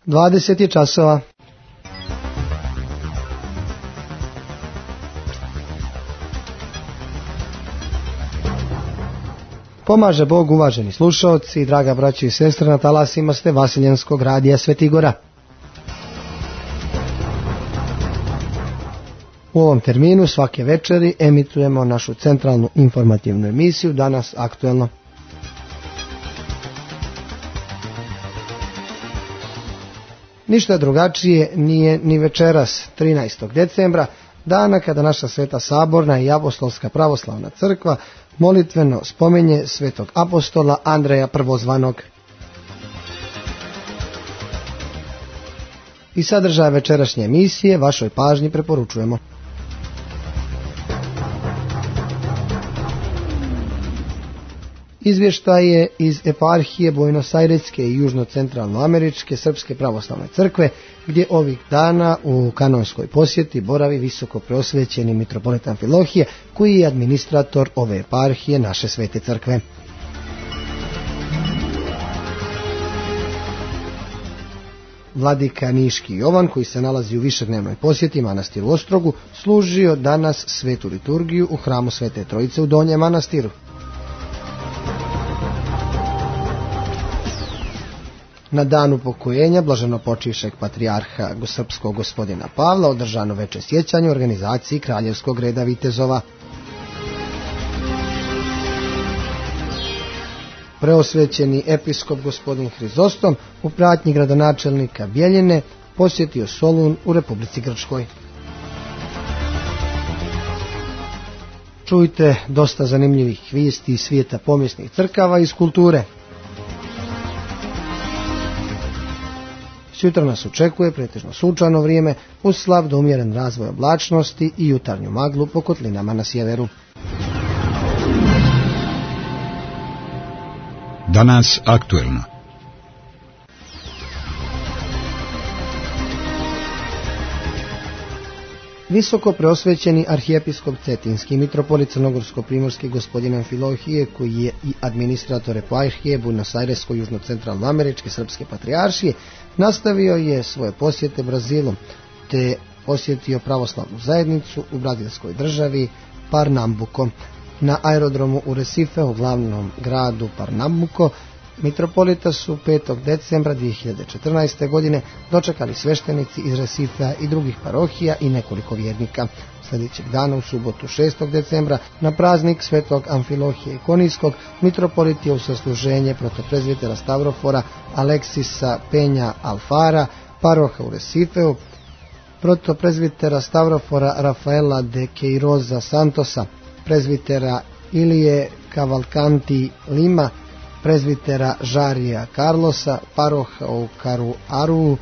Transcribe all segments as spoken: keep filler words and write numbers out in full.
dvadeset je časova. Pomaže Bog, uvaženi slušaoci, draga braći i sestre, na talasima ste Vasiljanskog radija Svetigora. U ovom terminu svake večeri emitujemo našu centralnu informativnu emisiju Danas aktuelno. Ništa drugačije nije ni večeras, trinaestog decembra, dana kada naša Sveta Saborna i Apostolska pravoslavna crkva molitveno spominje svetog apostola Andreja Prvozvanog. I sadržaj večerašnje emisije vašoj pažnji preporučujemo. Izvještaje iz eparhije Buenos-Aireske i južno-centralnoameričke Srpske pravoslavne crkve, gdje ovih dana u kanonskoj posjeti boravi visoko preosvećeni mitropolit Amfilohije, koji je administrator ove eparhije naše svete crkve. Vladika Niški Jovan, koji se nalazi u višednevnoj posjeti manastiru Ostrogu, služio danas svetu liturgiju u hramu Svete Trojice u Donjem manastiru. Na danu pokojenja blaženopočivšeg patrijarha srpskog gospodina Pavla održano veče sjećanje u organizaciji Kraljevskog reda vitezova. Preosvećeni episkop gospodin Hrizostom u pratnji gradonačelnika Bjeljine posjetio Solun u Republici Grčkoj. Čujte dosta zanimljivih vijesti iz svijeta pomjesnih crkava i iz kulture. Sutra nas očekuje pretežno sunčano vrijeme uz slab do umjeren razvoj oblačnosti i jutarnju maglu po kotlinama na sjeveru. Danas aktuelno. Visoko preosvećeni arhijepiskop Cetinski mitropolit crnogorsko-primorski gospodin Amfilohije, koji je i administrator eparhije Buenos-Airesko južno-centralnoameričke Srpske patrijaršije, nastavio je svoje posjete Brazilu, te posjetio pravoslavnu zajednicu u brazilskoj državi Pernambuco. Na aerodromu u Recife, u glavnom gradu Pernambuco, mitropolita su petog decembra dvije hiljade četrnaeste. godine dočekali sveštenici iz Recifea i drugih parohija i nekoliko vjernika. Sljedećeg dana, u subotu šestog decembra, na praznik svetog Amfilohije Konijskog, mitropolit je u sasluženje protoprezbitera Stavrofora Aleksisa Penja Alfara, paroha u Recifeu, protoprezbitera Stavrofora Rafaela de Queiroza Santosa, prezbitera Ilije Cavalcanti Lima, prezbitera Žarija Carlosa, paroha u Caruaru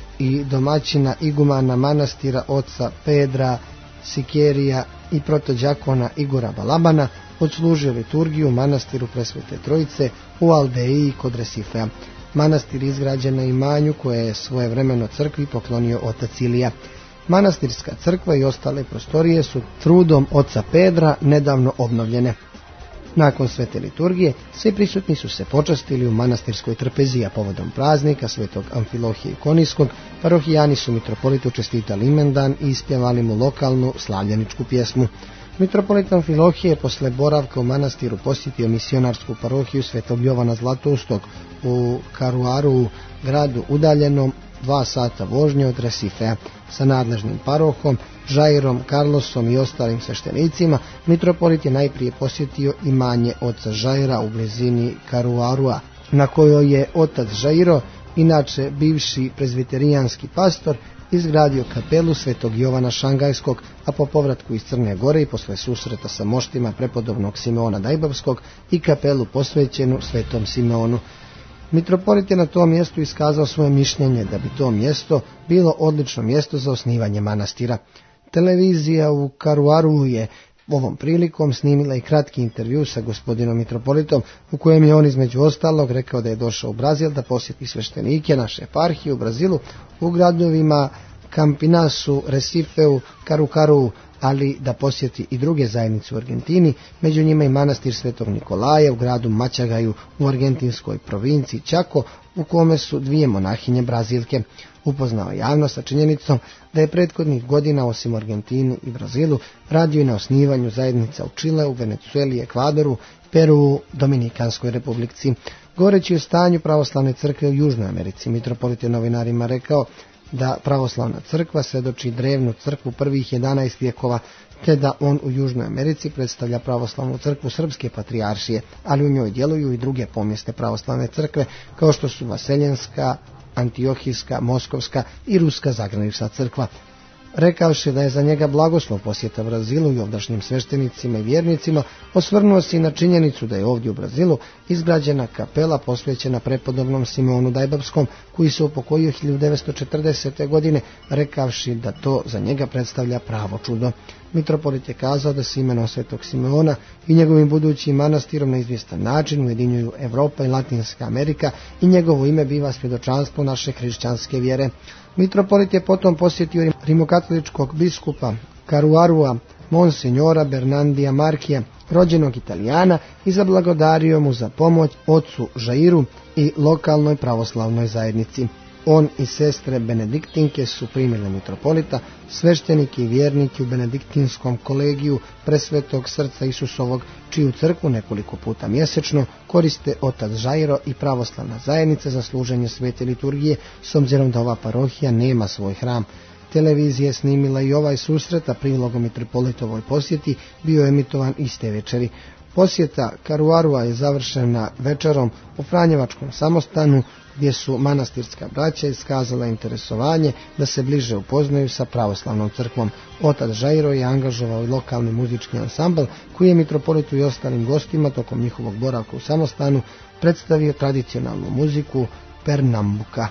i domaćina igumana manastira oca Pedra Sikerija i protođakona Igora Balabana, odslužio liturgiju u manastiru Presvete Trojice u Aldeiji kod Recifea. Manastir izgrađen na imanju koje je svojevremeno crkvi poklonio otac Ilija. Manastirska crkva i ostale prostorije su trudom oca Pedra nedavno obnovljene. Nakon svete liturgije, svi prisutni su se počastili u manastirskoj trpeziji, a povodom praznika svetog Amfilohije Konijskog, parohijani su mitropolitu čestitali imendan i ispjevali mu lokalnu slavljeničku pjesmu. Mitropolit Amfilohije posle boravka u manastiru posjetio misionarsku parohiju svetog Jovana Zlatoustog u Caruaru, gradu udaljenom dva sata vožnje od Recifea. Sa nadležnim parohom Žairom Carlosom i ostalim sveštenicima, mitropolit je najprije posjetio imanje oca Žaira u blizini Caruarua, na kojoj je otac Žairo, inače bivši prezbiterijanski pastor, izgradio kapelu svetog Jovana Šangajskog, a po povratku iz Crne Gore i posle susreta sa moštima prepodobnog Simeona Dajbavskog i kapelu posvećenu svetom Simeonu. Mitropolit je na tom mjestu iskazao svoje mišljenje da bi to mjesto bilo odlično mjesto za osnivanje manastira. Televizija u Caruaru je ovom prilikom snimila i kratki intervju sa gospodinom mitropolitom, u kojem je on između ostalog rekao da je došao u Brazil da posjeti sveštenike naše eparhije u Brazilu u gradovima Campinasu, Recifeu, Carucaru, ali da posjeti i druge zajednice u Argentini, među njima i manastir Svetog Nikolaja u gradu Mačagaju u argentinskoj provinciji Chaco, u kome su dvije monahinje Brazilke. Upoznao javnost sa činjenicom da je prethodnih godina osim u Argentini i Brazilu radio i na osnivanju zajednica u Čileu, Venecueli, Ekvadoru, Peru, Dominikanskoj republici. Govoreći o stanju pravoslavne crkve u Južnoj Americi, mitropolit je novinarima rekao da pravoslavna crkva svjedoči drevnu crkvu prvih jedanaest vjekova, te da on u Južnoj Americi predstavlja pravoslavnu crkvu Srpske patrijaršije, ali u njoj djeluju i druge pomjesne pravoslavne crkve, kao što su Vaseljenska, Antiohijska, Moskovska i Ruska zagranična crkva. Rekavši da je za njega blagoslov posjeta Brazilu i ovdašnjim sveštenicima i vjernicima, osvrnuo se i na činjenicu da je ovdje u Brazilu izgrađena kapela posvećena prepodobnom Simeonu Dajbapskom, koji se upokojio hiljadu devetsto četrdesete. godine, rekavši da to za njega predstavlja pravo čudo. Mitropolit je kazao da se imenom Svetog Simeona i njegovim budućim manastirom na izvjestan način ujedinjuju Evropa i Latinska Amerika i njegovo ime biva svjedočanstvo naše hrišćanske vjere. Mitropolit je potom posjetio rimokatoličkog biskupa Caruarua, Monsignora Bernardija Markija, rođenog Italijana, i zablagodario mu za pomoć ocu Žairu i lokalnoj pravoslavnoj zajednici. On i sestre Benediktinke su primili mitropolita, sveštenike i vjernike u Benediktinskom kolegiju Presvetog srca Isusovog, čiju crkvu nekoliko puta mjesečno koriste otac Žairo i pravoslavna zajednica za služenje svete liturgije, s obzirom da ova parohija nema svoj hram. Televizija je snimila i ovaj susret, a prilogom mitropolitovoj posjeti bio emitovan iste večeri. Posjeta Caruarua je završena večerom u Franjevačkom samostanu, gdje su manastirska braća iskazala interesovanje da se bliže upoznaju sa pravoslavnom crkvom. Otac Žairo je angažovao i lokalni muzički ansambl, koji je mitropolitu i ostalim gostima tokom njihovog boravka u samostanu predstavio tradicionalnu muziku Pernambuka.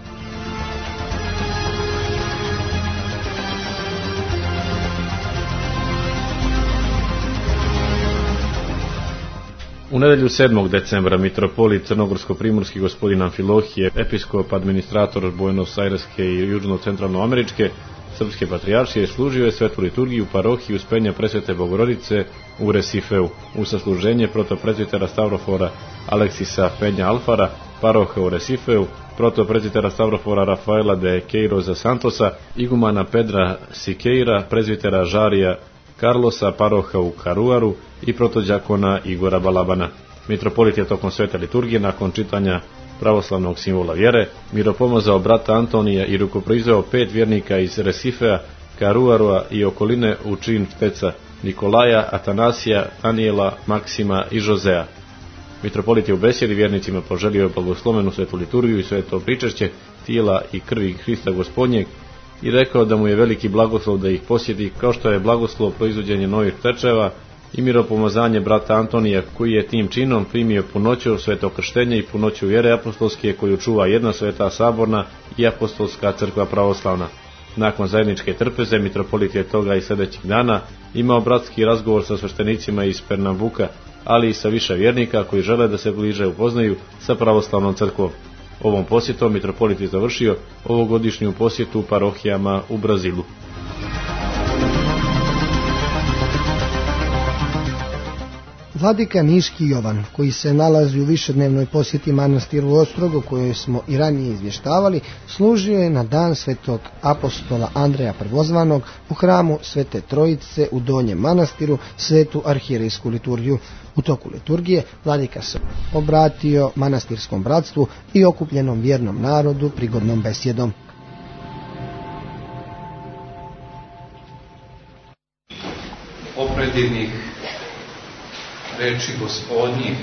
U nedjelju sedmog decembra mitropolit crnogorsko-primorski gospodin Amfilohije, episkop administrator Buenos Aireske i južno-centralnoameričke Srpske patrijaršije, služio je svetu liturgiju u parohiji Uspenja Presvete Bogorodice u Recifeu, u sasluženje protoprezvitera Stavrofora Aleksisa Penja Alfara, paroha u Recifeu, protoprezvitera Stavrofora Rafaela de Queiroza Santosa, igumana Pedra Siqueira, prezvitera Žarija Carlosa, paroha u Caruaru, i protođakona Igora Balabana. Mitropolit je tokom svete liturgije, nakon čitanja pravoslavnog simbola vjere, miropomazao brata Antonija i rukoproizveo pet vjernika iz Recifea, Caruarua i okoline u čin teca Nikolaja, Atanasija, Anijela, Maksima i Žozea. Mitropolit je u besjedi vjernicima poželio blagoslovenu svetu liturgiju i sveto pričešće tijela i krvi Hrista Gospodnjeg i rekao da mu je veliki blagoslov da ih posjeti, kao što je blagoslov proizvođenje novih tečeva i miropomazanje brata Antonija, koji je tim činom primio punoću sveto krštenje i punoću vjere apostolske, koju čuva jedna sveta saborna i apostolska crkva pravoslavna. Nakon zajedničke trpeze, mitropolit je toga i sljedećih dana imao bratski razgovor sa sveštenicima iz Pernambuka, ali i sa više vjernika koji žele da se bliže upoznaju sa pravoslavnom crkvom. Ovom posjetom mitropolit je završio ovogodišnju posjetu parohijama u Brazilu. Vladika Niški Jovan, koji se nalazi u višednevnoj posjeti manastiru Ostrogu, kojoj smo i ranije izvještavali, služio je na dan svetog apostola Andreja Prvozvanog u hramu Svete Trojice u Donjem manastiru svetu arhijerejsku liturgiju. U toku liturgije vladika se obratio manastirskom bratstvu i okupljenom vjernom narodu prigodnom besjedom. Opredivnih reči Gospodnjih,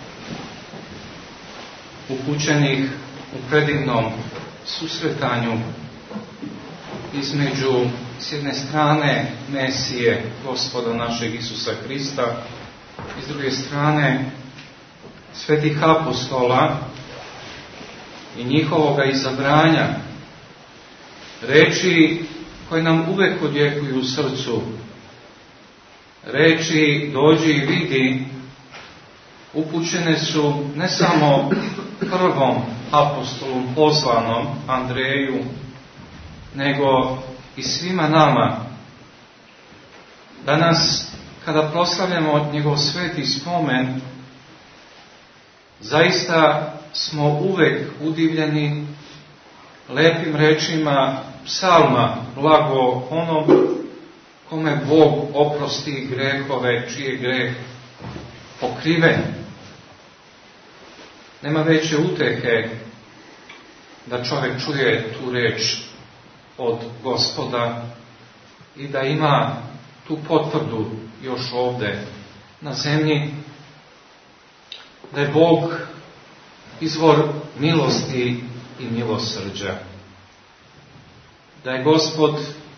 upućenih u predivnom susretanju između s jedne strane Mesije Gospoda našeg Isusa Hrista i s druge strane svetih apostola i njihovoga izabranja, reči koje nam uvek odjekuju u srcu, reči dođi i vidi, upućene su ne samo prvom apostolu pozvanom Andreju, nego i svima nama. Danas, kada proslavljamo njegov sveti spomen, zaista smo uvek udivljeni lepim rečima psalma: blago onom kome Bog oprosti grehove, čiji je greh pokriven. Nema veće utehe da čovjek čuje tu reč od Gospoda i da ima tu potvrdu još ovde na zemlji, da je Bog izvor milosti i milosrđa, da je Gospod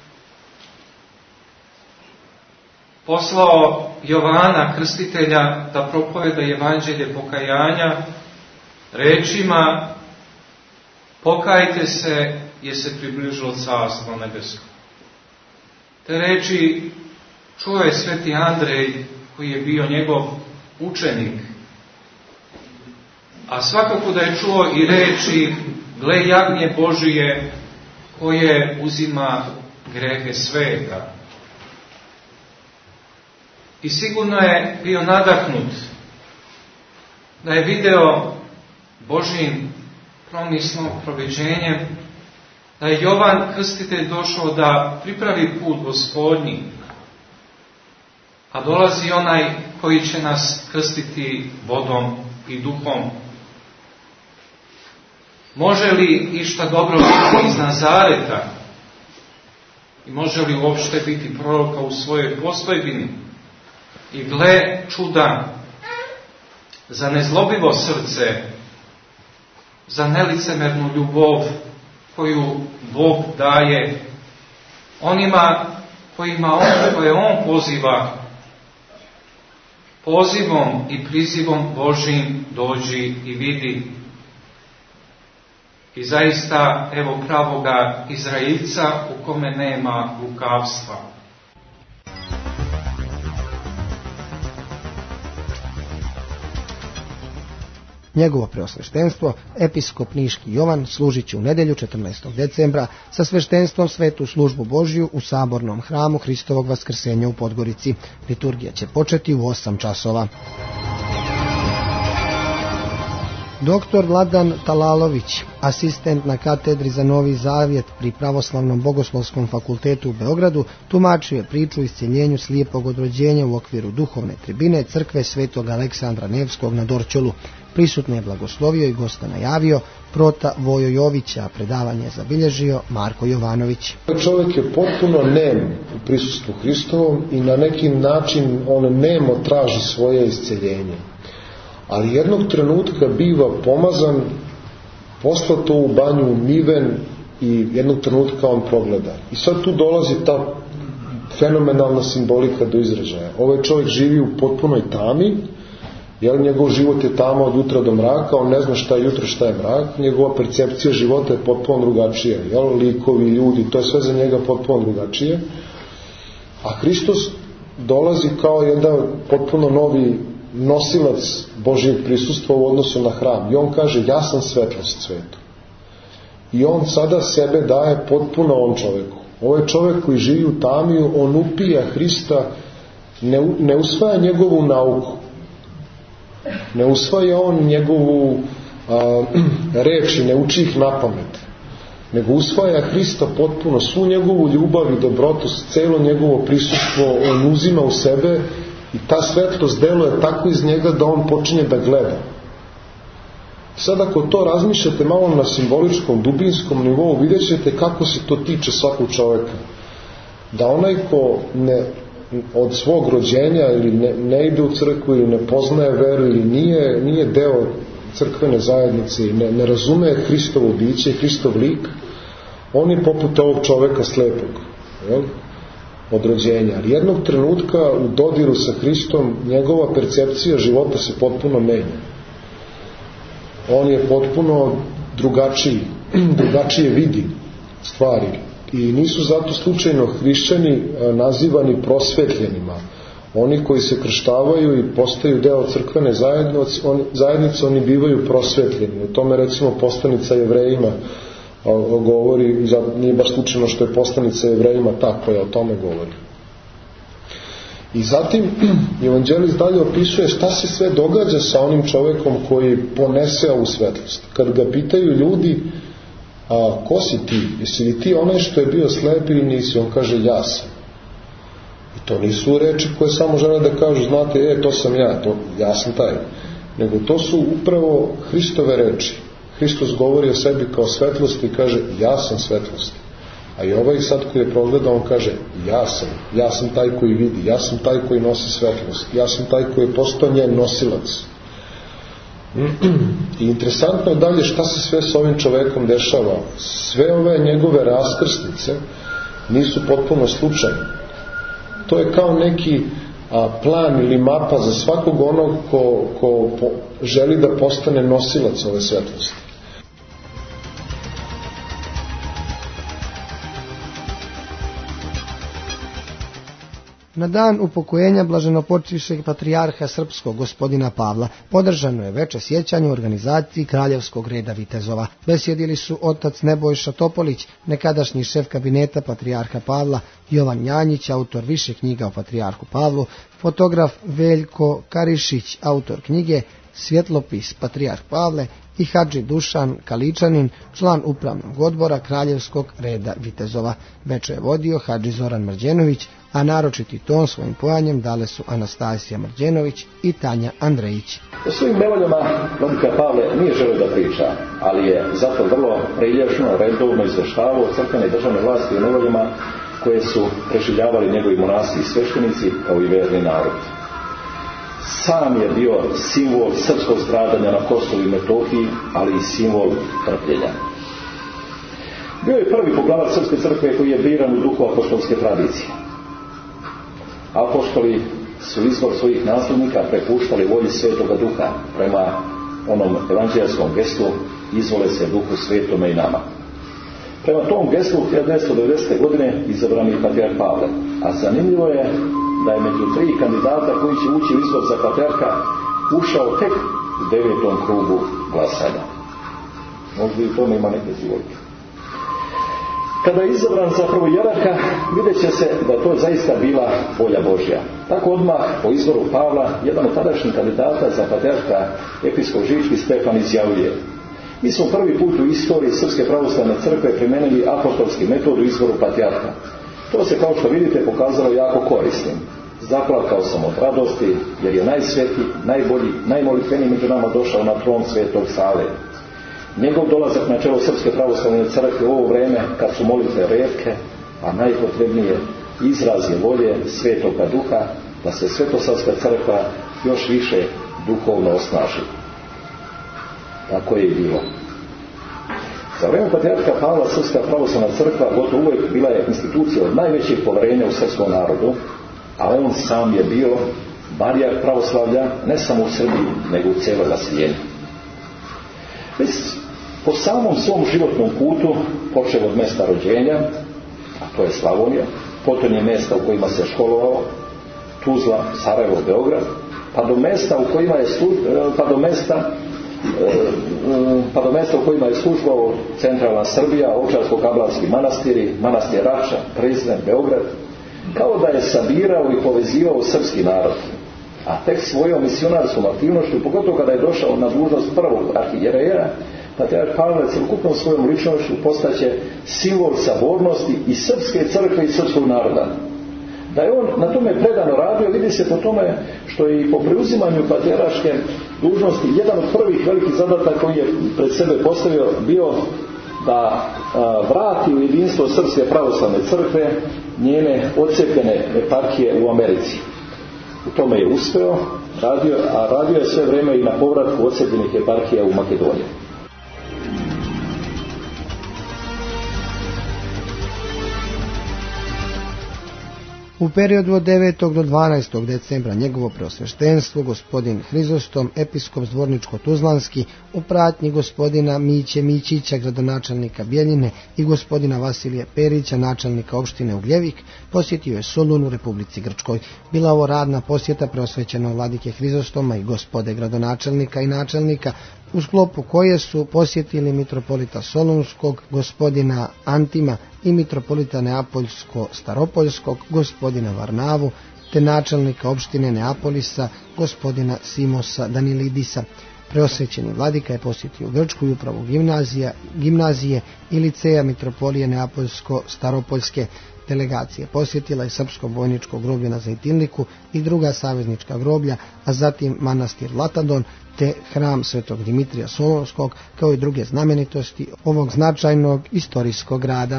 poslao Jovana Krstitelja da propoveda evanđelje pokajanja rečima: pokajte se, jer se približilo carstvo nebesko. Te reči čuo je sveti Andrej, koji je bio njegov učenik, a svakako da je čuo i reči: gle jagnje Božije koje uzima grehe sveta. I sigurno je bio nadahnut da je video Božjim promisnom proviđenjem da je Jovan Krstitelj došao da pripravi put Gospodnji, a dolazi onaj koji će nas krstiti vodom i duhom. Može li išta dobro biti iz Nazareta i može li uopšte biti proroka u svojoj postojbini? I gle čuda, za nezlobivo srce, za nelicemernu ljubav koju Bog daje onima kojima on, koje on poziva, pozivom i prizivom Božjim dođi i vidi. I zaista, evo pravoga Izraelca u kome nema lukavstva. Njegovo preosveštenstvo, episkop Niški Jovan, služit će u nedjelju četrnaestog decembra sa sveštenstvom svetu službu Božju u sabornom hramu Hristovog vaskrsenja u Podgorici. Liturgija će početi u osam časova. Doktor Vladan Talalović, asistent na katedri za Novi Zavjet pri Pravoslavnom bogoslovskom fakultetu u Beogradu, tumačio je priču o isceljenju slijepog od rođenja u okviru duhovne tribine crkve Svetog Aleksandra Nevskog na Dorćolu. Prisutno je blagoslovio i gosta najavio prota Vojo Jovića, a predavanje je zabilježio Marko Jovanović. Čovjek je potpuno nem u prisustvu Hristovom i na neki način on nemo traži svoje isceljenje. Ali jednog trenutka biva pomazan, poslato u banju umiven i jednog trenutka on progleda. I sad tu dolazi ta fenomenalna simbolika do izražaja. Ovaj čovjek živi u potpunoj tami, jer njegov život je tama od jutra do mraka, on ne zna šta je jutro, šta je mrak, njegova percepcija života je potpuno drugačija, jel? Likovi, ljudi, to je sve za njega potpuno drugačije. A Hristos dolazi kao jedan potpuno novi nosilac Božjeg prisustva u odnosu na hram. I on kaže: ja sam svetlost svetu. I on sada sebe daje potpuno ovom čovjeku. Ovaj čovjek koji živi u tamiju, on upija Hrista, ne, ne usvaja njegovu nauku, ne usvaja on njegovu a, reč i ne uči ih na pamet, nego usvaja Hrista potpuno, svu njegovu ljubav i dobrotu, celo njegovo prisustvo on uzima u sebe i ta svetlost deluje tako iz njega da on počinje da gleda. Sad ako to razmišljate malo na simboličkom, dubinskom nivou, vidjet ćete kako se to tiče svakog čovjeka. Da onaj ko ne, od svog rođenja ili ne, ne ide u crkvu ili ne poznaje veru ili nije, nije deo crkvene zajednice i ne, ne razume Hristovo biće, Hristov lik, on je poput ovog čovjeka slepog, jel? Od rođenja. Ali jednog trenutka u dodiru sa Hristom njegova percepcija života se potpuno menja. On je potpuno drugačiji, drugačije vidi stvari. I nisu zato slučajno hrišćani nazivani prosvetljenima. Oni koji se krštavaju i postaju deo crkvene zajednice, oni, zajednice, oni bivaju prosvetljeni. U tome recimo poslanica Jevrejima govori, nije baš slučajno što je poslanica Jevrejima ta koja o tome govori. I zatim evanđelist dalje opisuje šta se sve događa sa onim čovjekom koji ponese ovu svetlost. Kad ga pitaju ljudi, a ko si ti? Jesi li ti onaj što je bio slep ili nisi? On kaže, ja sam. I to nisu reči koje samo žele da kažu, znate, e, to sam ja, to, ja sam taj. Nego to su upravo Hristove reči. Hristos govori o sebi kao svetlosti i kaže, ja sam svetlost. A i ovaj sad koji je progledao, on kaže, ja sam, ja sam taj koji vidi, ja sam taj koji nosi svetlost, ja sam taj koji je postao njen nosilac. I interesantno je dalje šta se sve s ovim čovekom dešava. Sve ove njegove raskrsnice nisu potpuno slučajne. To je kao neki a, plan ili mapa za svakog onog ko, ko po, želi da postane nosilac ove svetlosti. Na dan upokojenja blaženopočivšeg patrijarha srpskog gospodina Pavla podržano je veče sjećanje u organizaciji Kraljevskog reda vitezova. Besjedili su otac Nebojša Topolić, nekadašnji šef kabineta patrijarha Pavla, Jovan Janjić, autor više knjiga o patrijarhu Pavlu, fotograf Veljko Karišić, autor knjige Svjetlopis patrijarh Pavle i hadži Dušan Kaličanin, član upravnog odbora Kraljevskog reda vitezova. Veče je vodio hadži Zoran Mrđenović, a naročiti ton svojim pojanjem dale su Anastasija Mrđenović i Tanja Andrejić. O svojim nevoljama vladika Pavle nije želio da priča, ali je zato vrlo prilježno, redovno izveštavao crkvene državne vlasti o nevoljama koje su preživljavali njegovi monasi i sveštenici kao i verni narod. Sam je bio simbol srpskog stradanja na Kosovu i Metohiji, ali i simbol trpljenja. Bio je prvi poglavar Srpske crkve koji je biran u duhu apostolske tradicije. Apostoli su izbor svojih nasljednika prepuštali volji Svetoga Duha prema onom evanđeljskom geslu izvole se Duhu Svetome i nama. Prema tom geslu hiljadu devetsto devedesete. godine izabran je patrijarh Pavle, a zanimljivo je da je među tri kandidata koji će ući u izbor za patrijarha ušao tek u devetom krugu glasanja. Možda i u tome ima neke zivojke. Kada je izabran za prvojerarha, vidjet će se da to zaista bila volja Božja. Tako odmah po izboru Pavla, jedan od tadašnjih kandidata za patrijarha episkop Žički Stefan izjavljuje: mi smo prvi put u istoriji Srpske pravoslavne crkve primenili apostolski metod u izboru patrijarha. To se, kao što vidite, pokazalo jako korisnim. Zaplakao sam od radosti, jer je najsvetiji, najbolji, najmolitveniji među nama došao na tron Svetog Save. Njegov dolazak na čelo Srpske pravoslavne crkve u ovo vreme, kad su molitve retke, a najpotrebnije izraz je volje Svetoga Duha, da se Svetosavska crkva još više duhovno osnaži. Tako je i bilo. Za vreme patrijarha Pavla Srpska pravoslavna crkva gotovo uvijek bila je institucija od najvećeg poverenja u srpskom narodu, a on sam je bio barjar pravoslavlja ne samo u Srbiji, nego u cijeloj rasvijenju. Već po samom svom životnom putu, počeo od mesta rođenja, a to je Slavonija, potom je mjesta u kojima se školovao, Tuzla, Sarajevo, Beograd, pa do mjesta u kojima je služ, pa do mjesta pa do mjesta u kojima je službao centralna Srbija, Ovčarsko-Kablarski manastiri, manastir Rača, Prizren, Beograd, kao da je sabirao i povezivao srpski narod. A tek svojom misionarskom aktivnošću, pogotovo kada je došao na dužnost prvog arhijereja, patrijarh Pavle celokupnom svojom ličnošću postaće simbol sabornosti i srpske crkve i srpskog naroda. Da je on na tome predano radio, vidi se po tome što je i po preuzimanju patrijarške dužnosti jedan od prvih velikih zadataka koji je pred sebe postavio bio da a, vrati u jedinstvo Srpske pravoslavne crkve njene odcepljene eparhije u Americi. U tome je uspeo, radio, a radio je sve vrijeme i na povratku odcepljenih eparhija u Makedoniji. U periodu od devetog do dvanaestog decembra njegovo preosveštenstvo gospodin Hrizostom, episkop Zvorničko-Tuzlanski, u pratnji gospodina Miće Mićića, gradonačelnika Bjeljine, i gospodina Vasilija Perića, načelnika opštine Ugljevik, posjetio je Solun u Republici Grčkoj. Bila ovo radna posjeta preosvećenog vladike Hrizostoma i gospode gradonačelnika i načelnika u sklopu koje su posjetili mitropolita Solunskog gospodina Antima i mitropolita Neapoljsko-Staropoljskog gospodina Varnavu, te načelnika opštine Neapolisa gospodina Simosa Danilidisa. Preosvećeni vladika je posjetio Grčku i upravu gimnazija, gimnazije i liceja mitropolije Neapoljsko-Staropoljske. Delegacije posjetila je srpsko vojničko groblje na Zejtinliku i druga saveznička groblja, a zatim manastir Latadon te hram Svetog Dimitrija Solunskog, kao i druge znamenitosti ovog značajnog istorijskog grada.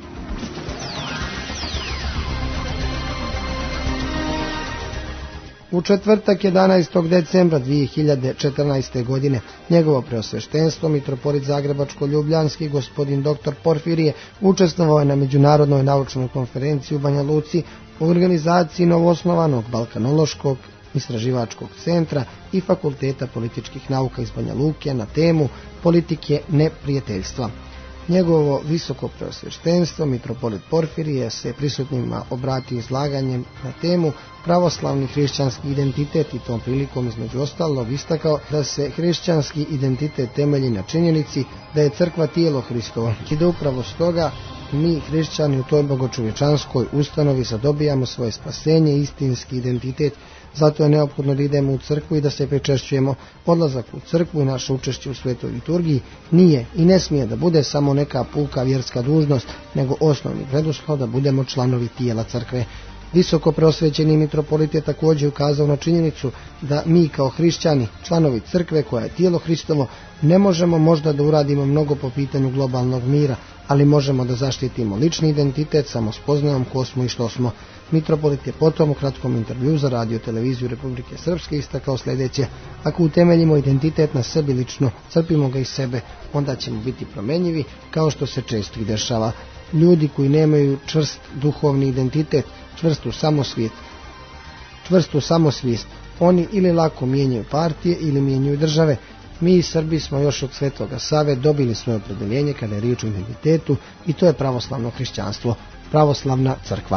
U četvrtak jedanaestog decembra dvije hiljade četrnaeste. godine njegovo preosveštenstvo mitropolit Zagrebačko-Ljubljanski gospodin doktor Porfirije učestvovao je na međunarodnoj naučnoj konferenciji u Banja Luci u organizaciji novoosnovanog Balkanološkog istraživačkog centra i Fakulteta političkih nauka iz Banja Luke na temu politike neprijateljstva. Njegovo visoko preosveštenstvo mitropolit Porfirije se prisutnima obratio izlaganjem na temu pravoslavni hrišćanski identitet i tom prilikom između ostalog istakao da se hrišćanski identitet temelji na činjenici da je crkva tijelo Hristovo i da upravo stoga mi hrišćani u toj bogočovječanskoj ustanovi zadobijamo svoje spasenje i istinski identitet. Zato je neophodno da idemo u crkvu i da se pričešćujemo. Odlazak u crkvu i naše učešće u svetoj liturgiji nije i ne smije da bude samo neka puka vjerska dužnost, nego osnovni preduslov da budemo članovi tijela crkve. Visoko preosvećeni mitropolit je također ukazao na činjenicu da mi kao hrišćani, članovi crkve koja je tijelo Hristovo, ne možemo možda da uradimo mnogo po pitanju globalnog mira, ali možemo da zaštitimo lični identitet samo spoznajom ko smo i što smo. Mitropolit je potom u kratkom intervju za radio televiziju Republike Srpske istakao sljedeće: ako utemeljimo identitet na sebi lično, crpimo ga iz sebe, onda ćemo biti promenjivi, kao što se često i dešava. Ljudi koji nemaju čvrst duhovni identitet, čvrstu samosvijest, čvrstu samosvijest, oni ili lako mijenjaju partije ili mijenjaju države. Mi Srbi smo još od Svetoga Save dobili svoje opredeljenje kada je riječ o identitetu i to je pravoslavno hrišćanstvo, pravoslavna crkva.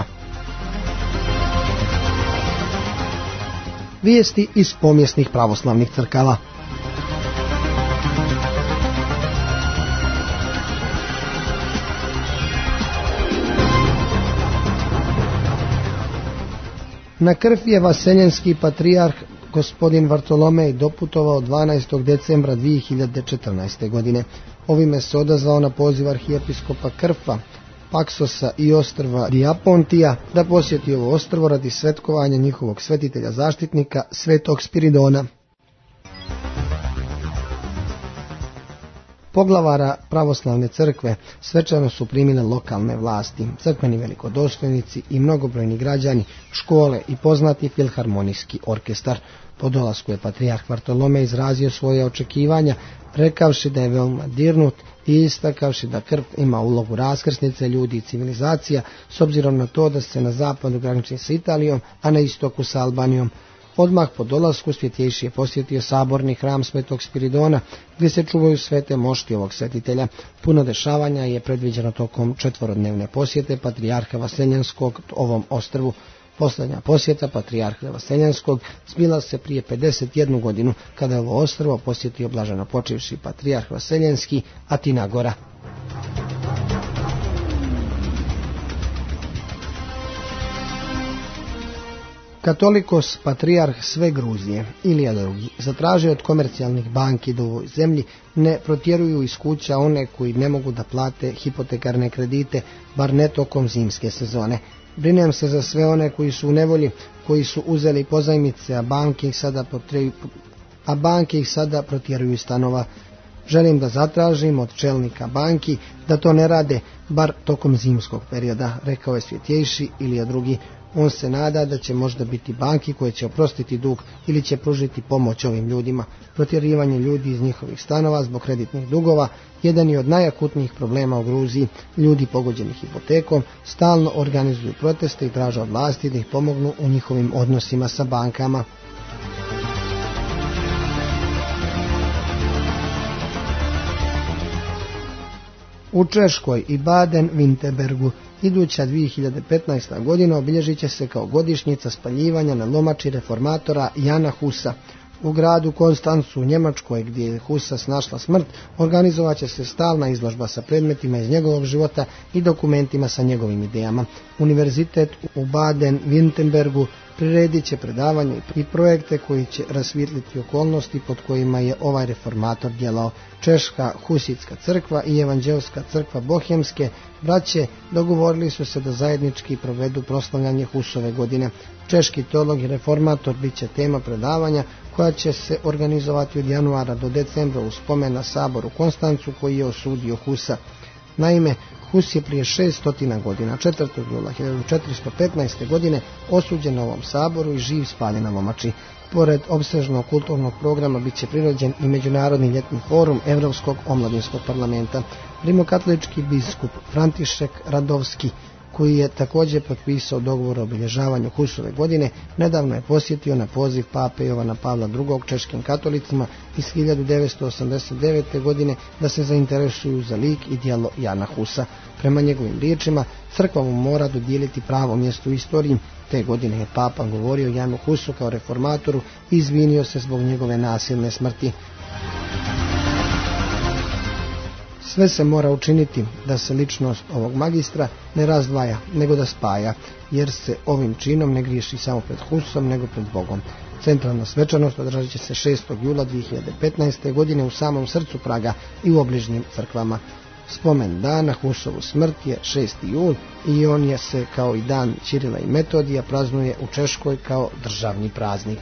Vijesti iz pomjesnih pravoslavnih crkava. Na Krf je vaseljenski patrijarh gospodin Vartolomej doputovao dvanaestog decembra dvije hiljade četrnaeste. godine. Ovime se odazvao na poziv arhijepiskopa Krfa, Paksosa i ostrva Diapontija da posjeti ovo ostrvo radi svetkovanja njihovog svetitelja zaštitnika Svetog Spiridona. Poglavara pravoslavne crkve svečano su primile lokalne vlasti, crkveni velikodostojnici i mnogobrojni građani, škole i poznati filharmonijski orkestar. Po dolasku je patrijarh Vartolomej izrazio svoje očekivanja, rekavši da je veoma dirnut i istakavši da Krf ima ulogu raskrsnice ljudi i civilizacija, s obzirom na to da se na zapadu graniči sa Italijom, a na istoku sa Albanijom. Odmah po dolasku Svjetjejši je posjetio saborni hram Svetog Spiridona, gdje se čuvaju svete mošti ovog svetitelja. Puno dešavanja je predviđeno tokom četvorodnevne posjete patrijarha Vaseljenskog ovom ostrvu. Posljednja posjeta patrijarha Vaseljenskog zbila se prije pedeset jednu godinu, kada je ovo ostrvo posjetio blaženopočivši patrijarh Vaseljenski, a Tina Gora. Katolikos patrijarh sve Gruzije, Ilija drugi, zatražio od komercijalnih banki da u ovoj zemlji ne protjeruju iz kuća one koji ne mogu da plate hipotekarne kredite, bar ne tokom zimske sezone. Brinem se za sve one koji su u nevolji, koji su uzeli pozajmice, a banke ih sada, potreju, a banke ih sada protjeruju iz stanova. Želim da zatražim od čelnika banki da to ne rade, bar tokom zimskog perioda, rekao je Svjetjejši Ilija drugi. On se nada da će možda biti banki koje će oprostiti dug ili će pružiti pomoć ovim ljudima. Protjerivanje ljudi iz njihovih stanova zbog kreditnih dugova jedan je od najakutnijih problema u Gruziji. Ljudi pogođeni hipotekom stalno organizuju proteste i traže od vlasti da ih pomognu u njihovim odnosima sa bankama. U Češkoj i Baden-Württembergu iduća dvije hiljade petnaesta. godina obilježit će se kao godišnjica spaljivanja na lomači reformatora Jana Husa. U gradu Konstancu u Njemačkoj, gdje je Husas našla smrt, organizovat će se stalna izložba sa predmetima iz njegovog života i dokumentima sa njegovim idejama. Univerzitet u Baden-Württembergu priredit će predavanje i projekte koji će rasvijetliti okolnosti pod kojima je ovaj reformator djelao. Češka Husitska crkva i Evanđelska crkva Bohemske braće dogovorili su se da zajednički provedu proslavljanje Husove godine. Češki teolog i reformator bit će tema predavanja koja će se organizovati od januara do decembra u spomen na sabor u Konstancu koji je osudio Husa. Naime, Hus je prije šeststotina godina, četvrtog jula hiljadu četiristo petnaeste. godine, osuđen na ovom saboru i živ spaljen na Lomači. Pored opsežnog kulturnog programa bit će prirođen i Međunarodni ljetni forum Evropskog omladinskog parlamenta. Rimokatolički biskup František Radovski, koji je također potpisao dogovor o obilježavanju Husove godine, nedavno je posjetio na poziv pape Jovana Pavla drugog. češkim katolicima iz hiljadu devetsto osamdeset devete. godine da se zainteresuju za lik i djelo Jana Husa. Prema njegovim riječima, crkva mu mora dodijeliti pravo mjesto u istoriji. Te godine je papa govorio Janu Husu kao reformatoru i izvinio se zbog njegove nasilne smrti. Sve se mora učiniti da se ličnost ovog magistra ne razdvaja, nego da spaja, jer se ovim činom ne griješi samo pred Husom, nego pred Bogom. Centralna svečanost održat će se šestog jula dvije hiljade petnaeste. godine u samom srcu Praga i u obližnjim crkvama. Spomen dana Husovu smrt je šesti jul i on je se kao i dan Ćirila i Metodija praznuje u Češkoj kao državni praznik.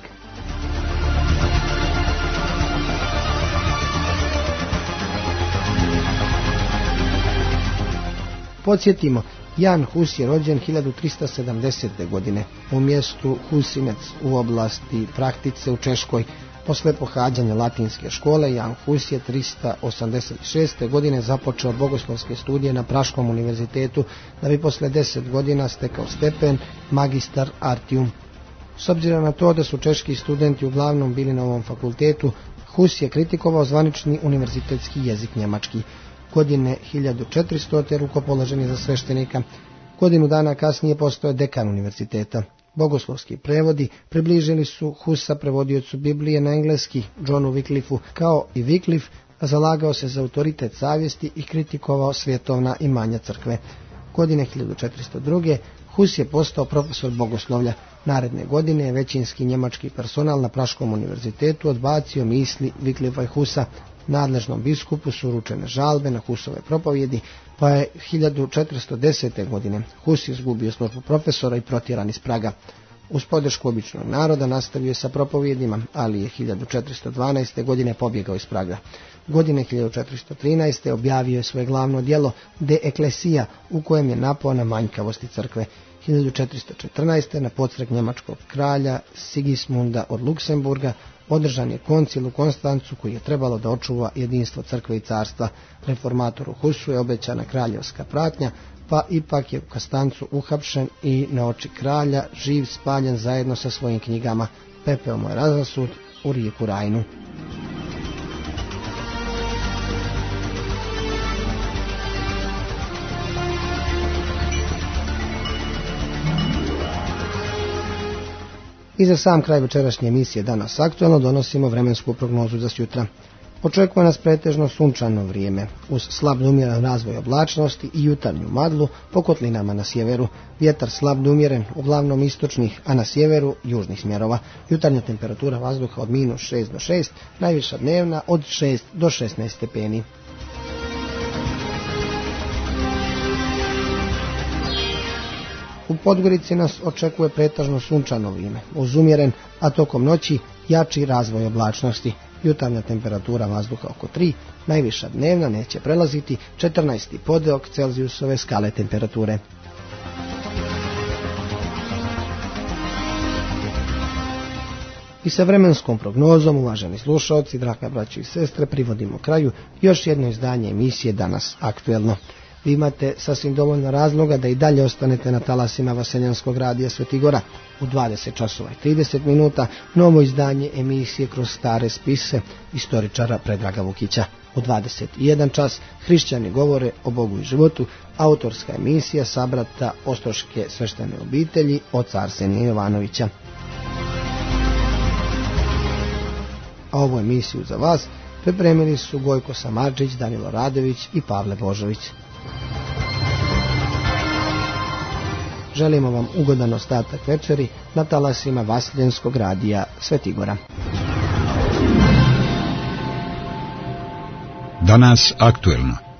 Podsjetimo, Jan Hus je rođen hiljadu tristo sedamdesete. godine u mjestu Husinec u oblasti Prahtice u Češkoj. Posle pohađanja latinske škole, Jan Hus je tristo osamdeset šeste. godine započeo bogoslovske studije na Praškom univerzitetu, da bi posle deset godina stekao stepen magistar artium. S obzirom na to da su češki studenti uglavnom bili na ovom fakultetu, Hus je kritikovao zvanični univerzitetski jezik njemački. Godine hiljadu četiristote. rukopoložen je za sveštenika. Godinu dana kasnije postao je dekan univerziteta. Bogoslovski prevodi približili su Husa prevodiocu Biblije na engleski Johnu Wycliffu. Kao i Wycliffe, zalagao se za autoritet savjesti i kritikovao svjetovna imanja crkve. Godine hiljadu četiristo druge. Hus je postao profesor bogoslovlja. Naredne godine je većinski njemački personal na Praškom univerzitetu odbacio misli Wycliffa i Husa. Nadležnom biskupu su uručene žalbe na Husove propovjedi, pa je hiljadu četiristo desete. godine Hus izgubio službu profesora i protjeran iz Praga. Uz podršku običnog naroda nastavio je sa propovjedima, ali je hiljadu četiristo dvanaeste. godine pobjegao iz Praga. Godine hiljadu četiristo trinaeste. objavio je svoje glavno djelo De Ecclesia, u kojem je napao na manjkavosti crkve. hiljadu četiristo četrnaeste. na podstrek njemačkog kralja Sigismunda od Luksemburga održan je koncil u Konstancu koji je trebalo da očuva jedinstvo crkve i carstva. Reformatoru Husu je obećana kraljevska pratnja, pa ipak je u Konstancu uhapšen i na oči kralja živ spaljen zajedno sa svojim knjigama. Pepeo mu je razasut u rijeku Rajnu. I za sam kraj večerašnje emisije Danas aktualno donosimo vremensku prognozu za sutra. Očekuje nas pretežno sunčano vrijeme, uz slab do umjeren razvoj oblačnosti i jutarnju maglu po kotlinama na sjeveru. Vjetar slab do umjeren, uglavnom istočnih, a na sjeveru južnih smjerova. Jutarnja temperatura vazduha od minus šest do šest, najviša dnevna od šest do šesnaest stepeni. U Podgorici nas očekuje pretežno sunčano vrijeme, uz umjeren, a tokom noći jači razvoj oblačnosti. Jutarnja temperatura vazduha oko tri, najviša dnevna neće prelaziti četrnaest podeok Celzijusove skale temperature. I sa vremenskom prognozom, uvaženi slušalci, draga braćo i sestre, privodimo kraju još jedno izdanje emisije Danas aktuelno. Vi imate sasvim dovoljno razloga da i dalje ostanete na talasima Vaseljanskog radija Svetigora. U dvadeset časova i trideset minuta novo izdanje emisije Kroz stare spise istoričara Predraga Vukića. U dvadeset jedan čas Hrišćani govore o Bogu i životu, autorska emisija sabrata Ostroške sveštene obitelji oca Arsenija Jovanovića. a ovu emisiju za vas pripremili su Gojko Samardžić, Danilo Radović i Pavle Božović. Želimo vam ugodan ostatak večeri na talasima Vaseljenskog radija Svetigora. Danas aktuelno.